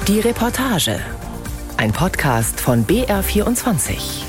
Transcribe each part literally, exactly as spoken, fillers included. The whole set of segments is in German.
Die Reportage. Ein Podcast von B R vierundzwanzig.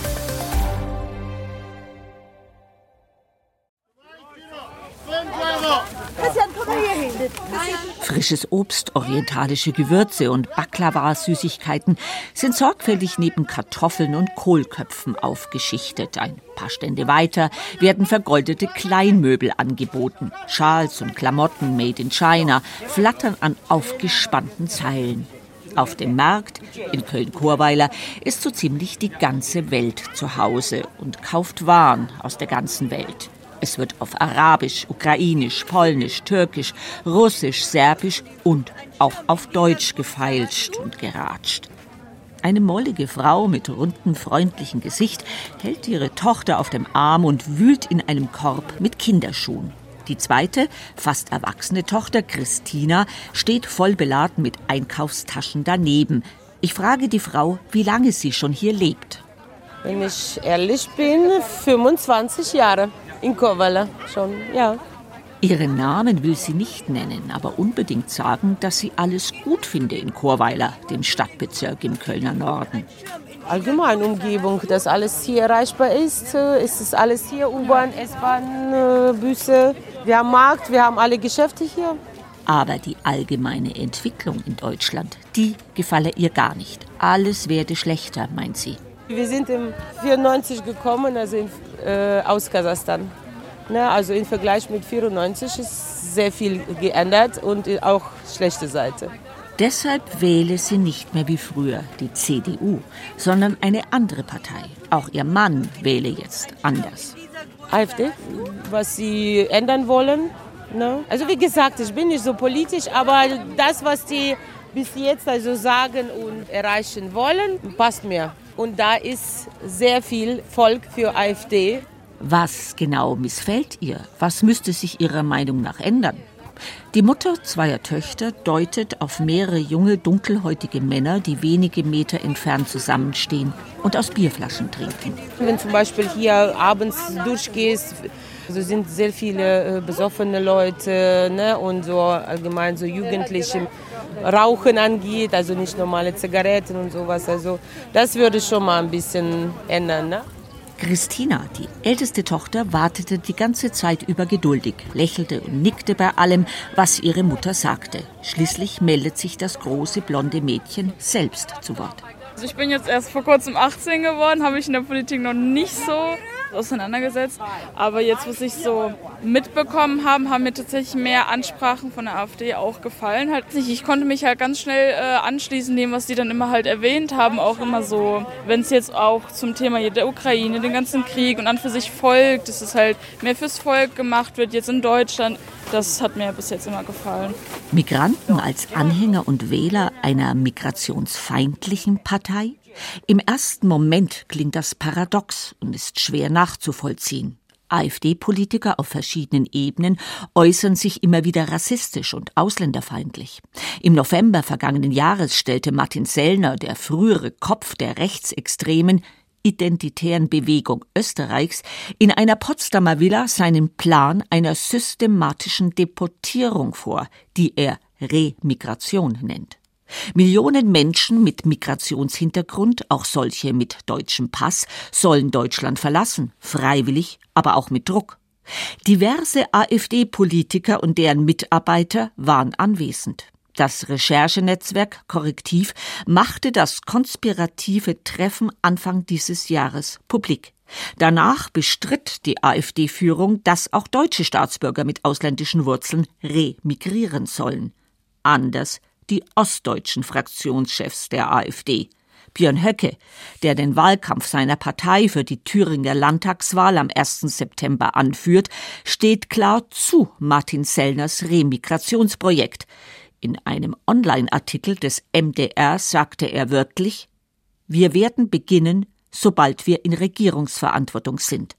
Frisches Obst, orientalische Gewürze und Baklava-Süßigkeiten sind sorgfältig neben Kartoffeln und Kohlköpfen aufgeschichtet. Ein paar Stände weiter werden vergoldete Kleinmöbel angeboten. Schals und Klamotten made in China flattern an aufgespannten Seilen. Auf dem Markt in Köln-Chorweiler ist so ziemlich die ganze Welt zu Hause und kauft Waren aus der ganzen Welt. Es wird auf Arabisch, Ukrainisch, Polnisch, Türkisch, Russisch, Serbisch und auch auf Deutsch gefeilscht und geratscht. Eine mollige Frau mit rundem, freundlichem Gesicht hält ihre Tochter auf dem Arm und wühlt in einem Korb mit Kinderschuhen. Die zweite, fast erwachsene Tochter, Christina, steht voll beladen mit Einkaufstaschen daneben. Ich frage die Frau, wie lange sie schon hier lebt. Wenn ich ehrlich bin, fünfundzwanzig Jahre in Chorweiler schon, ja. Ihren Namen will sie nicht nennen, aber unbedingt sagen, dass sie alles gut finde in Chorweiler, dem Stadtbezirk im Kölner Norden. Allgemein Umgebung, dass alles hier erreichbar ist. Es ist alles hier, U-Bahn, S-Bahn, Busse. Wir haben Markt, wir haben alle Geschäfte hier. Aber die allgemeine Entwicklung in Deutschland, die gefalle ihr gar nicht. Alles werde schlechter, meint sie. Wir sind im vierundneunzig gekommen, also in, äh, aus Kasachstan. Ne, also im Vergleich mit vierundneunzig ist sehr viel geändert und auch schlechte Seite. Deshalb wähle sie nicht mehr wie früher die C D U, sondern eine andere Partei. Auch ihr Mann wähle jetzt anders. AfD, was sie ändern wollen. Ne? Also wie gesagt, ich bin nicht so politisch, aber das, was die bis jetzt also sagen und erreichen wollen, passt mir. Und da ist sehr viel Volk für AfD. Was genau missfällt ihr? Was müsste sich ihrer Meinung nach ändern? Die Mutter zweier Töchter deutet auf mehrere junge, dunkelhäutige Männer, die wenige Meter entfernt zusammenstehen und aus Bierflaschen trinken. Wenn zum Beispiel hier abends durchgehst, also sind sehr viele besoffene Leute, ne, und so allgemein so Jugendliche. Rauchen angeht, also nicht normale Zigaretten und sowas. Also das würde schon mal ein bisschen ändern, ne? Christina, die älteste Tochter, wartete die ganze Zeit über geduldig, lächelte und nickte bei allem, was ihre Mutter sagte. Schließlich meldet sich das große blonde Mädchen selbst zu Wort. Also ich bin jetzt erst vor kurzem achtzehn geworden, habe ich in der Politik noch nicht so auseinandergesetzt. Aber jetzt, was ich so mitbekommen habe, haben mir tatsächlich mehr Ansprachen von der AfD auch gefallen. Halt nicht. Ich konnte mich halt ganz schnell äh, anschließen dem, was die dann immer halt erwähnt haben. Auch immer so, wenn es jetzt auch zum Thema der Ukraine, den ganzen Krieg und an für sich Volk, dass es halt mehr fürs Volk gemacht wird, jetzt in Deutschland. Das hat mir bis jetzt immer gefallen. Migranten als Anhänger und Wähler einer migrationsfeindlichen Partei? Im ersten Moment klingt das paradox und ist schwer nachzuvollziehen. AfD-Politiker auf verschiedenen Ebenen äußern sich immer wieder rassistisch und ausländerfeindlich. Im November vergangenen Jahres stellte Martin Sellner, der frühere Kopf der rechtsextremen identitären Bewegung Österreichs, in einer Potsdamer Villa seinen Plan einer systematischen Deportierung vor, die er Remigration nennt. Millionen Menschen mit Migrationshintergrund, auch solche mit deutschem Pass, sollen Deutschland verlassen, freiwillig, aber auch mit Druck. Diverse AfD-Politiker und deren Mitarbeiter waren anwesend. Das Recherchenetzwerk Korrektiv machte das konspirative Treffen Anfang dieses Jahres publik. Danach bestritt die AfD-Führung, dass auch deutsche Staatsbürger mit ausländischen Wurzeln remigrieren sollen. Anders die ostdeutschen Fraktionschefs der AfD. Björn Höcke, der den Wahlkampf seiner Partei für die Thüringer Landtagswahl am ersten September anführt, steht klar zu Martin Sellners Remigrationsprojekt. In einem Online-Artikel des M D R sagte er wörtlich: Wir werden beginnen, sobald wir in Regierungsverantwortung sind.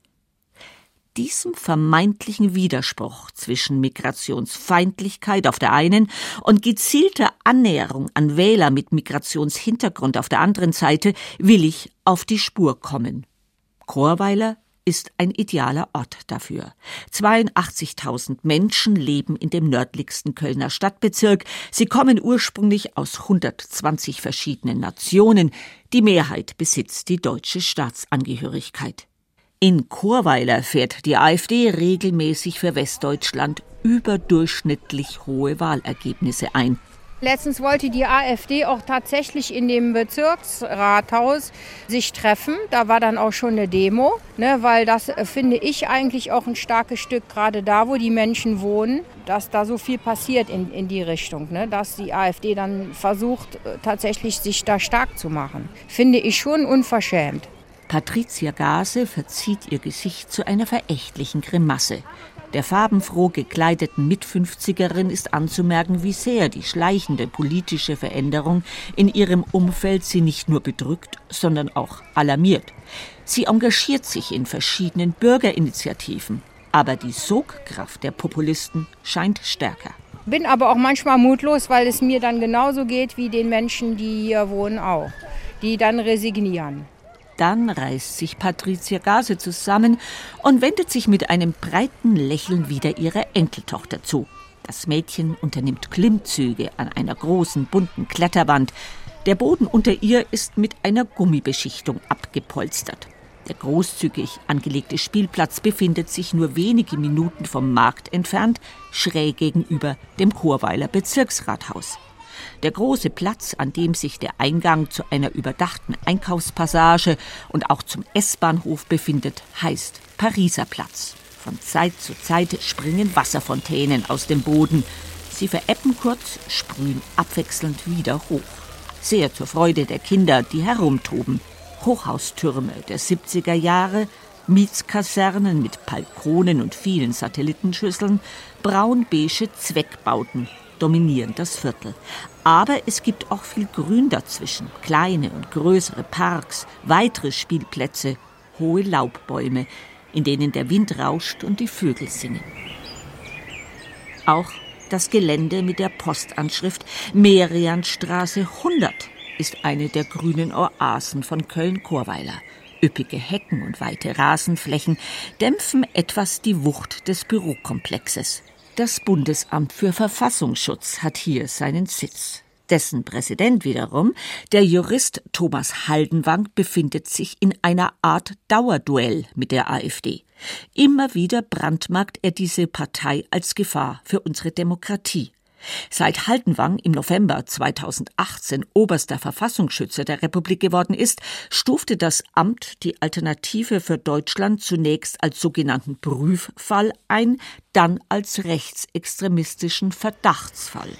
Diesem vermeintlichen Widerspruch zwischen Migrationsfeindlichkeit auf der einen und gezielter Annäherung an Wähler mit Migrationshintergrund auf der anderen Seite will ich auf die Spur kommen. Chorweiler ist ein idealer Ort dafür. zweiundachtzigtausend Menschen leben in dem nördlichsten Kölner Stadtbezirk. Sie kommen ursprünglich aus hundertzwanzig verschiedenen Nationen. Die Mehrheit besitzt die deutsche Staatsangehörigkeit. In Chorweiler fährt die AfD regelmäßig für Westdeutschland überdurchschnittlich hohe Wahlergebnisse ein. Letztens wollte die AfD auch tatsächlich in dem Bezirksrathaus sich treffen. Da war dann auch schon eine Demo, ne, weil das äh, finde ich eigentlich auch ein starkes Stück, gerade da, wo die Menschen wohnen, dass da so viel passiert in, in die Richtung, ne, dass die AfD dann versucht, äh, tatsächlich sich da stark zu machen. Finde ich schon unverschämt. Patricia Gase verzieht ihr Gesicht zu einer verächtlichen Grimasse. Der farbenfroh gekleideten Mitfünfzigerin ist anzumerken, wie sehr die schleichende politische Veränderung in ihrem Umfeld sie nicht nur bedrückt, sondern auch alarmiert. Sie engagiert sich in verschiedenen Bürgerinitiativen, aber die Sogkraft der Populisten scheint stärker. Bin aber auch manchmal mutlos, weil es mir dann genauso geht wie den Menschen, die hier wohnen auch, die dann resignieren. Dann reißt sich Patricia Gase zusammen und wendet sich mit einem breiten Lächeln wieder ihrer Enkeltochter zu. Das Mädchen unternimmt Klimmzüge an einer großen, bunten Kletterwand. Der Boden unter ihr ist mit einer Gummibeschichtung abgepolstert. Der großzügig angelegte Spielplatz befindet sich nur wenige Minuten vom Markt entfernt, schräg gegenüber dem Chorweiler Bezirksrathaus. Der große Platz, an dem sich der Eingang zu einer überdachten Einkaufspassage und auch zum S-Bahnhof befindet, heißt Pariser Platz. Von Zeit zu Zeit springen Wasserfontänen aus dem Boden. Sie verebben kurz, sprühen abwechselnd wieder hoch. Sehr zur Freude der Kinder, die herumtoben. Hochhaustürme der siebziger Jahre, Mietskasernen mit Balkonen und vielen Satellitenschüsseln, braun-beige Zweckbauten dominieren das Viertel. Aber es gibt auch viel Grün dazwischen. Kleine und größere Parks, weitere Spielplätze, hohe Laubbäume, in denen der Wind rauscht und die Vögel singen. Auch das Gelände mit der Postanschrift Merianstraße hundert ist eine der grünen Oasen von Köln-Chorweiler. Üppige Hecken und weite Rasenflächen dämpfen etwas die Wucht des Bürokomplexes. Das Bundesamt für Verfassungsschutz hat hier seinen Sitz. Dessen Präsident wiederum, der Jurist Thomas Haldenwang, befindet sich in einer Art Dauerduell mit der AfD. Immer wieder brandmarkt er diese Partei als Gefahr für unsere Demokratie. Seit Haldenwang im November zweitausendachtzehn oberster Verfassungsschützer der Republik geworden ist, stufte das Amt die Alternative für Deutschland zunächst als sogenannten Prüffall ein, dann als rechtsextremistischen Verdachtsfall.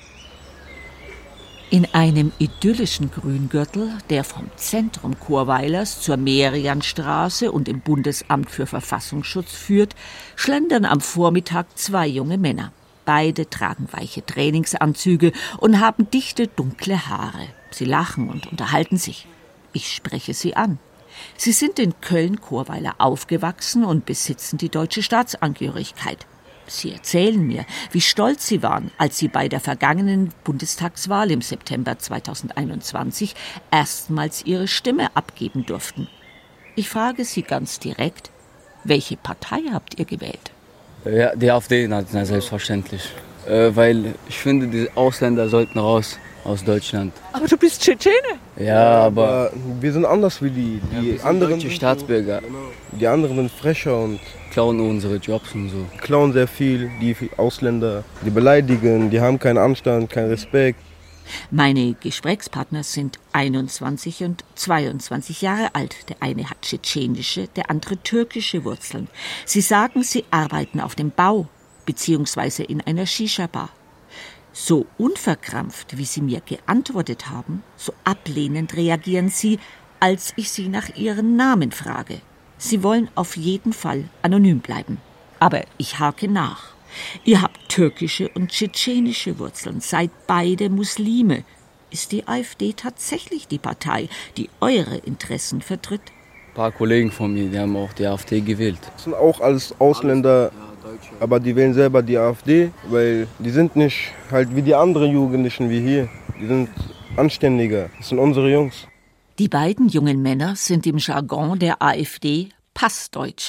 In einem idyllischen Grüngürtel, der vom Zentrum Chorweilers zur Merianstraße und im Bundesamt für Verfassungsschutz führt, schlendern am Vormittag zwei junge Männer. Beide tragen weiche Trainingsanzüge und haben dichte, dunkle Haare. Sie lachen und unterhalten sich. Ich spreche sie an. Sie sind in Köln-Chorweiler aufgewachsen und besitzen die deutsche Staatsangehörigkeit. Sie erzählen mir, wie stolz sie waren, als sie bei der vergangenen Bundestagswahl im September zweitausendeinundzwanzig erstmals ihre Stimme abgeben durften. Ich frage sie ganz direkt, welche Partei habt ihr gewählt? Ja, die AfD, na, na, selbstverständlich. Äh, weil ich finde, die Ausländer sollten raus aus Deutschland. Aber du bist Tschetschene? Ja, aber... aber wir sind anders wie die. Die ja, anderen deutsche Staatsbürger. Die anderen sind frecher und klauen unsere Jobs und so. Klauen sehr viel, die Ausländer. Die beleidigen, die haben keinen Anstand, keinen Respekt. Meine Gesprächspartner sind einundzwanzig und zweiundzwanzig Jahre alt. Der eine hat tschetschenische, der andere türkische Wurzeln. Sie sagen, sie arbeiten auf dem Bau bzw. in einer Shisha-Bar. So unverkrampft, wie sie mir geantwortet haben, so ablehnend reagieren sie, als ich sie nach ihren Namen frage. Sie wollen auf jeden Fall anonym bleiben. Aber ich hake nach. Ihr habt türkische und tschetschenische Wurzeln, seid beide Muslime. Ist die AfD tatsächlich die Partei, die eure Interessen vertritt? Ein paar Kollegen von mir, die haben auch die AfD gewählt. Das sind auch alles Ausländer, aber die wählen selber die AfD, weil die sind nicht halt wie die anderen Jugendlichen wie hier. Die sind anständiger, das sind unsere Jungs. Die beiden jungen Männer sind im Jargon der AfD Passdeutsche.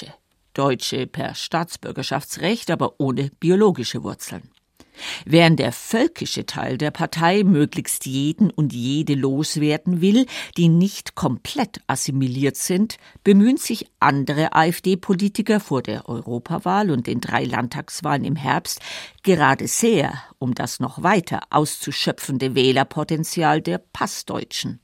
Deutsche per Staatsbürgerschaftsrecht, aber ohne biologische Wurzeln. Während der völkische Teil der Partei möglichst jeden und jede loswerden will, die nicht komplett assimiliert sind, bemühen sich andere AfD-Politiker vor der Europawahl und den drei Landtagswahlen im Herbst gerade sehr um das noch weiter auszuschöpfende Wählerpotenzial der Passdeutschen.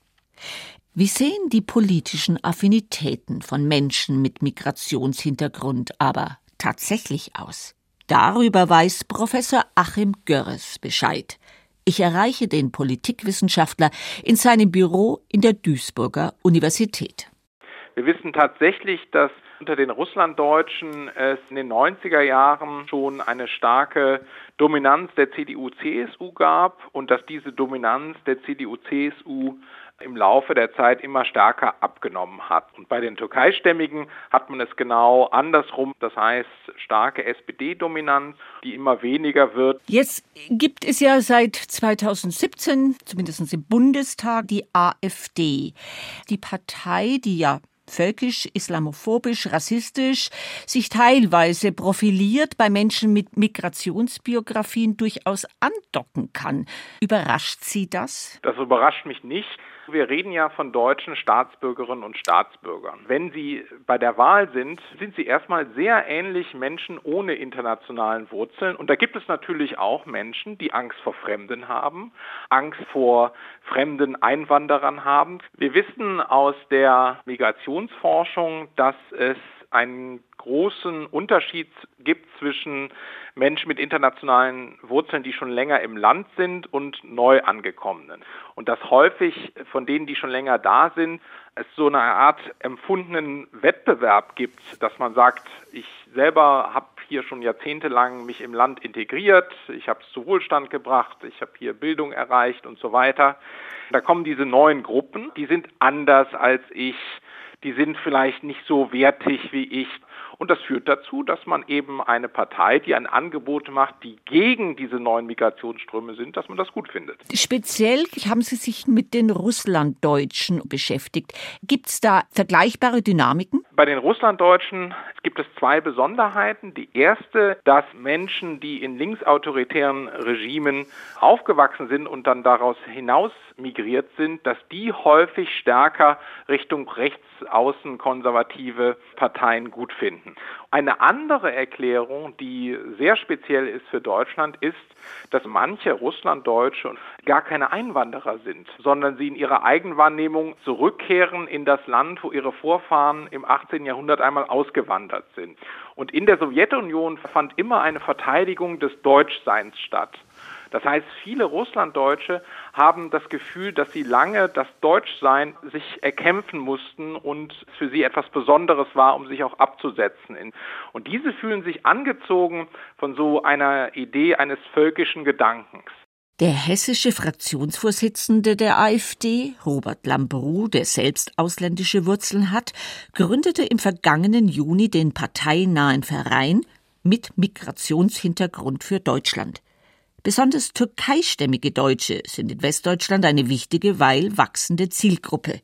Wie sehen die politischen Affinitäten von Menschen mit Migrationshintergrund aber tatsächlich aus? Darüber weiß Professor Achim Görres Bescheid. Ich erreiche den Politikwissenschaftler in seinem Büro in der Duisburger Universität. Wir wissen tatsächlich, dass unter den Russlanddeutschen es in den neunziger Jahren schon eine starke Dominanz der C D U C S U gab und dass diese Dominanz der C D U C S U im Laufe der Zeit immer stärker abgenommen hat. Und bei den Türkeistämmigen hat man es genau andersrum, das heißt starke S P D-Dominanz, die immer weniger wird. Jetzt gibt es ja seit zweitausendsiebzehn, zumindest im Bundestag, die AfD. Die Partei, die ja völkisch, islamophobisch, rassistisch, sich teilweise profiliert, bei Menschen mit Migrationsbiografien durchaus andocken kann. Überrascht Sie das? Das überrascht mich nicht. Wir reden ja von deutschen Staatsbürgerinnen und Staatsbürgern. Wenn sie bei der Wahl sind, sind sie erstmal sehr ähnlich Menschen ohne internationalen Wurzeln. Und da gibt es natürlich auch Menschen, die Angst vor Fremden haben, Angst vor fremden Einwanderern haben. Wir wissen aus der Migrationsforschung, dass es einen großen Unterschied gibt zwischen Menschen mit internationalen Wurzeln, die schon länger im Land sind, und Neuangekommenen. Und dass häufig von denen, die schon länger da sind, es so eine Art empfundenen Wettbewerb gibt, dass man sagt, ich selber habe hier schon jahrzehntelang mich im Land integriert, ich habe es zu Wohlstand gebracht, ich habe hier Bildung erreicht und so weiter. Da kommen diese neuen Gruppen, die sind anders als ich, die sind vielleicht nicht so wertig wie ich. Und das führt dazu, dass man eben eine Partei, die ein Angebot macht, die gegen diese neuen Migrationsströme sind, dass man das gut findet. Speziell haben Sie sich mit den Russlanddeutschen beschäftigt. Gibt es da vergleichbare Dynamiken? Bei den Russlanddeutschen gibt es zwei Besonderheiten. Die erste, dass Menschen, die in linksautoritären Regimen aufgewachsen sind und dann daraus hinaus migriert sind, dass die häufig stärker Richtung rechtsaußen konservative Parteien gut finden. Eine andere Erklärung, die sehr speziell ist für Deutschland, ist, dass manche Russlanddeutsche gar keine Einwanderer sind, sondern sie in ihrer Eigenwahrnehmung zurückkehren in das Land, wo ihre Vorfahren im achtzehnten Jahrhundert einmal ausgewandert sind. Und in der Sowjetunion fand immer eine Verteidigung des Deutschseins statt. Das heißt, viele Russlanddeutsche haben das Gefühl, dass sie lange das Deutschsein sich erkämpfen mussten und für sie etwas Besonderes war, um sich auch abzusetzen. Und diese fühlen sich angezogen von so einer Idee eines völkischen Gedankens. Der hessische Fraktionsvorsitzende der AfD, Robert Lambrou, der selbst ausländische Wurzeln hat, gründete im vergangenen Juni den parteinahen Verein mit Migrationshintergrund für Deutschland. Besonders türkeistämmige Deutsche sind in Westdeutschland eine wichtige, weil wachsende Zielgruppe.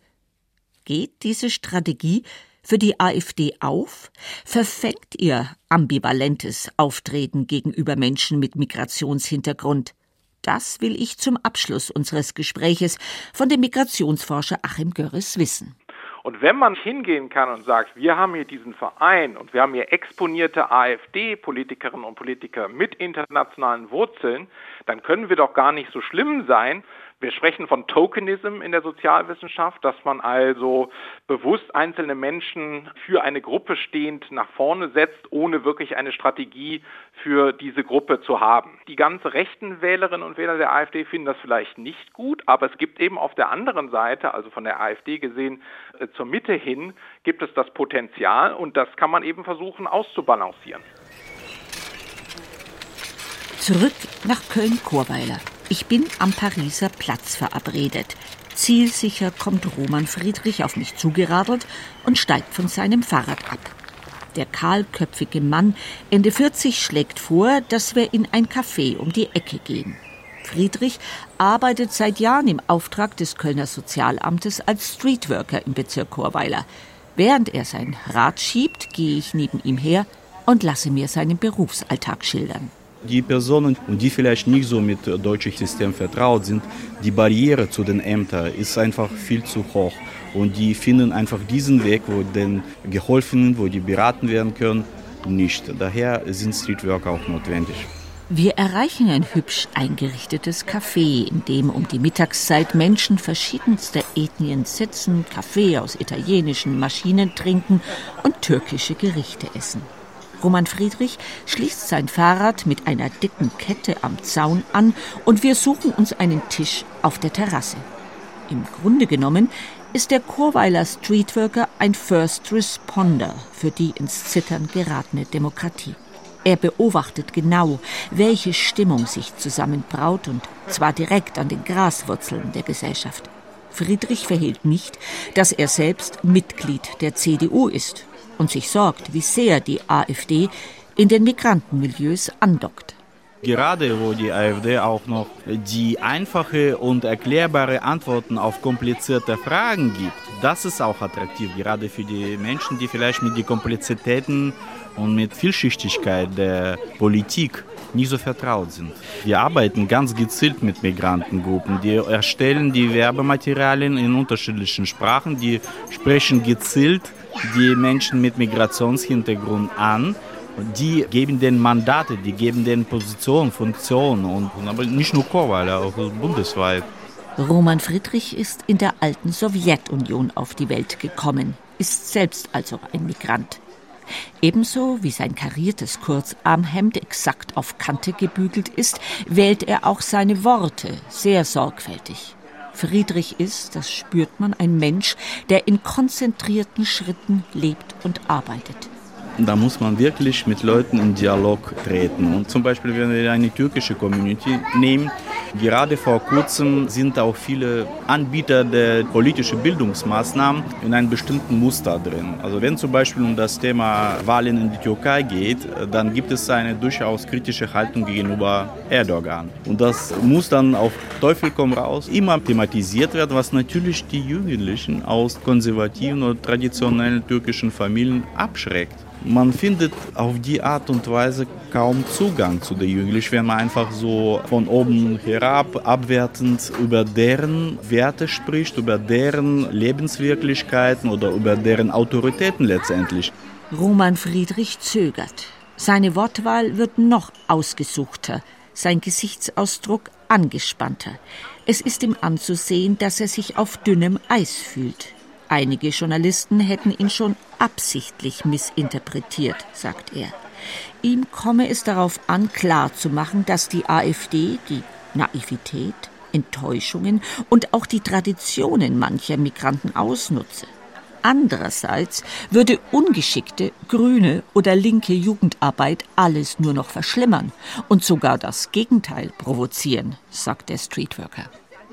Geht diese Strategie für die AfD auf? Verfängt ihr ambivalentes Auftreten gegenüber Menschen mit Migrationshintergrund? Das will ich zum Abschluss unseres Gespräches von dem Migrationsforscher Achim Görres wissen. Und wenn man hingehen kann und sagt, wir haben hier diesen Verein und wir haben hier exponierte AfD-Politikerinnen und Politiker mit internationalen Wurzeln, dann können wir doch gar nicht so schlimm sein. Wir sprechen von Tokenism in der Sozialwissenschaft, dass man also bewusst einzelne Menschen für eine Gruppe stehend nach vorne setzt, ohne wirklich eine Strategie für diese Gruppe zu haben. Die ganz rechten Wählerinnen und Wähler der AfD finden das vielleicht nicht gut, aber es gibt eben auf der anderen Seite, also von der AfD gesehen äh, zur Mitte hin, gibt es das Potenzial und das kann man eben versuchen auszubalancieren. Zurück nach Köln-Chorweiler. Ich bin am Pariser Platz verabredet. Zielsicher kommt Roman Friedrich auf mich zugeradelt und steigt von seinem Fahrrad ab. Der kahlköpfige Mann, Ende vierzig, schlägt vor, dass wir in ein Café um die Ecke gehen. Friedrich arbeitet seit Jahren im Auftrag des Kölner Sozialamtes als Streetworker im Bezirk Chorweiler. Während er sein Rad schiebt, gehe ich neben ihm her und lasse mir seinen Berufsalltag schildern. Die Personen, die vielleicht nicht so mit dem deutschen System vertraut sind, die Barriere zu den Ämtern ist einfach viel zu hoch. Und die finden einfach diesen Weg, wo denen geholfen wird, wo die beraten werden können, nicht. Daher sind Streetworker auch notwendig. Wir erreichen ein hübsch eingerichtetes Café, in dem um die Mittagszeit Menschen verschiedenster Ethnien sitzen, Kaffee aus italienischen Maschinen trinken und türkische Gerichte essen. Roman Friedrich schließt sein Fahrrad mit einer dicken Kette am Zaun an und wir suchen uns einen Tisch auf der Terrasse. Im Grunde genommen ist der Chorweiler Streetworker ein First Responder für die ins Zittern geratene Demokratie. Er beobachtet genau, welche Stimmung sich zusammenbraut, und zwar direkt an den Graswurzeln der Gesellschaft. Friedrich verhehlt nicht, dass er selbst Mitglied der C D U ist und sich sorgt, wie sehr die AfD in den Migrantenmilieus andockt. Gerade wo die AfD auch noch die einfache und erklärbare Antworten auf komplizierte Fragen gibt, das ist auch attraktiv, gerade für die Menschen, die vielleicht mit den Komplexitäten und mit Vielschichtigkeit der Politik nicht so vertraut sind. Wir arbeiten ganz gezielt mit Migrantengruppen. Die erstellen die Werbematerialien in unterschiedlichen Sprachen. Die sprechen gezielt die Menschen mit Migrationshintergrund an. Die geben denen Mandate, die geben denen Positionen, Funktionen. Und, aber nicht nur Chorweiler, auch bundesweit. Roman Friedrich ist in der alten Sowjetunion auf die Welt gekommen, ist selbst also ein Migrant. Ebenso wie sein kariertes Kurzarmhemd exakt auf Kante gebügelt ist, wählt er auch seine Worte sehr sorgfältig. Friedrich ist, das spürt man, ein Mensch, der in konzentrierten Schritten lebt und arbeitet. Da muss man wirklich mit Leuten in Dialog treten. Und zum Beispiel, wenn wir eine türkische Community nehmen, gerade vor kurzem sind auch viele Anbieter der politischen Bildungsmaßnahmen in einem bestimmten Muster drin. Also wenn zum Beispiel um das Thema Wahlen in die Türkei geht, dann gibt es eine durchaus kritische Haltung gegenüber Erdogan. Und das muss dann auf Teufel komm raus immer thematisiert werden, was natürlich die Jugendlichen aus konservativen oder traditionellen türkischen Familien abschreckt. Man findet auf die Art und Weise kaum Zugang zu den Jugendlichen, wenn man einfach so von oben herab abwertend über deren Werte spricht, über deren Lebenswirklichkeiten oder über deren Autoritäten letztendlich. Roman Friedrich zögert. Seine Wortwahl wird noch ausgesuchter, sein Gesichtsausdruck angespannter. Es ist ihm anzusehen, dass er sich auf dünnem Eis fühlt. Einige Journalisten hätten ihn schon absichtlich missinterpretiert, sagt er. Ihm komme es darauf an, klarzumachen, dass die AfD die Naivität, Enttäuschungen und auch die Traditionen mancher Migranten ausnutze. Andererseits würde ungeschickte grüne oder linke Jugendarbeit alles nur noch verschlimmern und sogar das Gegenteil provozieren, sagt der Streetworker.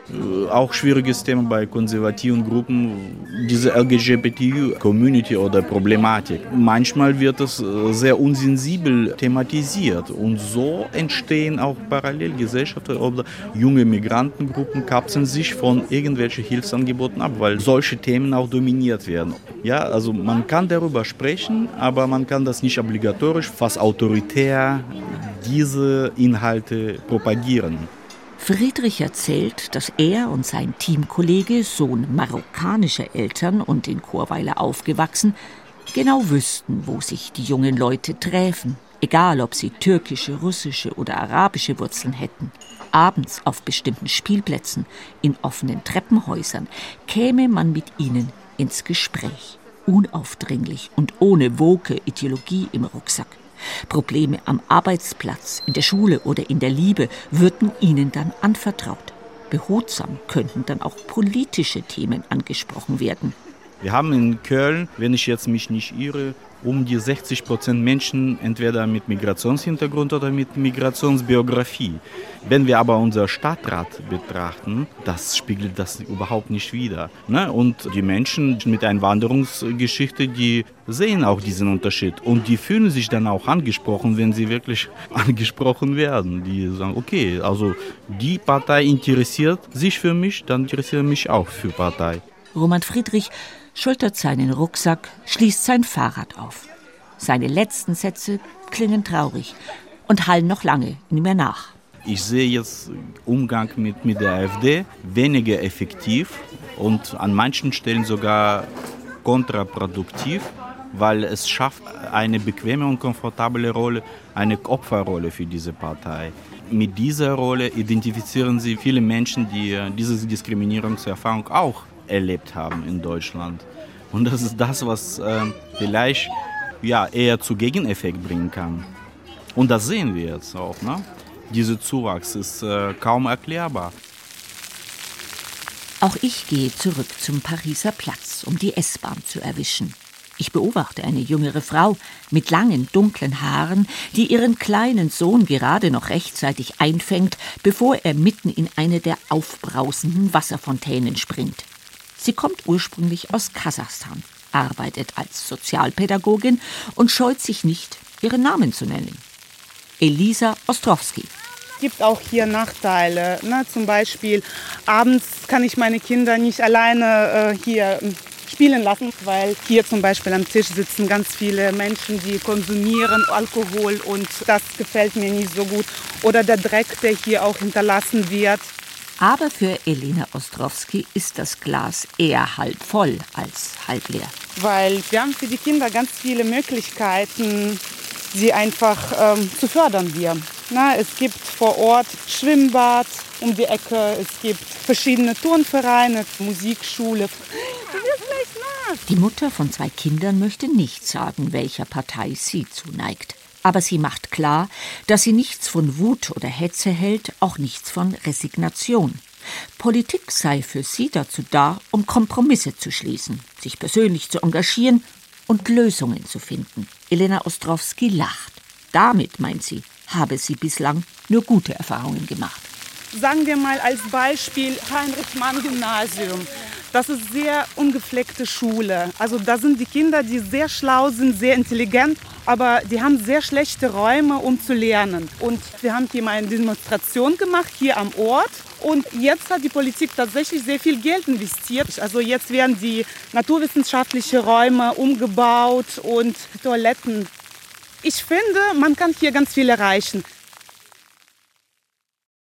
Auch schwieriges Thema bei konservativen Gruppen, diese L G B T-Community oder Problematik. Manchmal wird es sehr unsensibel thematisiert und so entstehen auch Parallelgesellschaften oder junge Migrantengruppen kapseln sich von irgendwelchen Hilfsangeboten ab, weil solche Themen auch dominiert werden. Ja, also man kann darüber sprechen, aber man kann das nicht obligatorisch, fast autoritär diese Inhalte propagieren. Friedrich erzählt, dass er und sein Teamkollege, Sohn marokkanischer Eltern und in Chorweiler aufgewachsen, genau wüssten, wo sich die jungen Leute träfen, egal ob sie türkische, russische oder arabische Wurzeln hätten. Abends auf bestimmten Spielplätzen, in offenen Treppenhäusern, käme man mit ihnen ins Gespräch, unaufdringlich und ohne woke Ideologie im Rucksack. Probleme am Arbeitsplatz, in der Schule oder in der Liebe würden ihnen dann anvertraut. Behutsam könnten dann auch politische Themen angesprochen werden. Wir haben in Köln, wenn ich jetzt mich nicht irre, um die sechzig Prozent Menschen entweder mit Migrationshintergrund oder mit Migrationsbiografie. Wenn wir aber unser Stadtrat betrachten, das spiegelt das überhaupt nicht wider. Ne? Und die Menschen mit einer Wanderungsgeschichte, die sehen auch diesen Unterschied. Und die fühlen sich dann auch angesprochen, wenn sie wirklich angesprochen werden. Die sagen, okay, also die Partei interessiert sich für mich, dann interessiere ich mich auch für Partei. Roman Friedrich schultert seinen Rucksack, schließt sein Fahrrad auf. Seine letzten Sätze klingen traurig und hallen noch lange in mir nach. Ich sehe jetzt Umgang mit, mit der AfD weniger effektiv und an manchen Stellen sogar kontraproduktiv, weil es schafft eine bequeme und komfortable Rolle, eine Opferrolle für diese Partei. Mit dieser Rolle identifizieren sie viele Menschen, die diese Diskriminierungserfahrung auch erlebt haben in Deutschland. Und das ist das, was äh, vielleicht ja, eher zu Gegeneffekt bringen kann. Und das sehen wir jetzt auch. Ne? Dieser Zuwachs ist äh, kaum erklärbar. Auch ich gehe zurück zum Pariser Platz, um die S-Bahn zu erwischen. Ich beobachte eine jüngere Frau mit langen, dunklen Haaren, die ihren kleinen Sohn gerade noch rechtzeitig einfängt, bevor er mitten in eine der aufbrausenden Wasserfontänen springt. Sie kommt ursprünglich aus Kasachstan, arbeitet als Sozialpädagogin und scheut sich nicht, ihren Namen zu nennen. Elisa Ostrowski. Es gibt auch hier Nachteile. Ne? Zum Beispiel abends kann ich meine Kinder nicht alleine äh, hier spielen lassen, weil hier zum Beispiel am Tisch sitzen ganz viele Menschen, die konsumieren Alkohol und das gefällt mir nicht so gut. Oder der Dreck, der hier auch hinterlassen wird. Aber für Elena Ostrowski ist das Glas eher halb voll als halb leer. Weil wir haben für die Kinder ganz viele Möglichkeiten, sie einfach ähm, zu fördern hier. Na, es gibt vor Ort Schwimmbad um die Ecke, es gibt verschiedene Turnvereine, Musikschule. Du wirst gleich nass. Die Mutter von zwei Kindern möchte nicht sagen, welcher Partei sie zuneigt. Aber sie macht klar, dass sie nichts von Wut oder Hetze hält, auch nichts von Resignation. Politik sei für sie dazu da, um Kompromisse zu schließen, sich persönlich zu engagieren und Lösungen zu finden. Elena Ostrowski lacht. Damit, meint sie, habe sie bislang nur gute Erfahrungen gemacht. Sagen wir mal als Beispiel Heinrich-Mann-Gymnasium. Das ist sehr ungepflegte Schule. Also da sind die Kinder, die sehr schlau sind, sehr intelligent, aber die haben sehr schlechte Räume, um zu lernen. Und wir haben hier mal eine Demonstration gemacht, hier am Ort. Und jetzt hat die Politik tatsächlich sehr viel Geld investiert. Also jetzt werden die naturwissenschaftlichen Räume umgebaut und Toiletten. Ich finde, man kann hier ganz viel erreichen.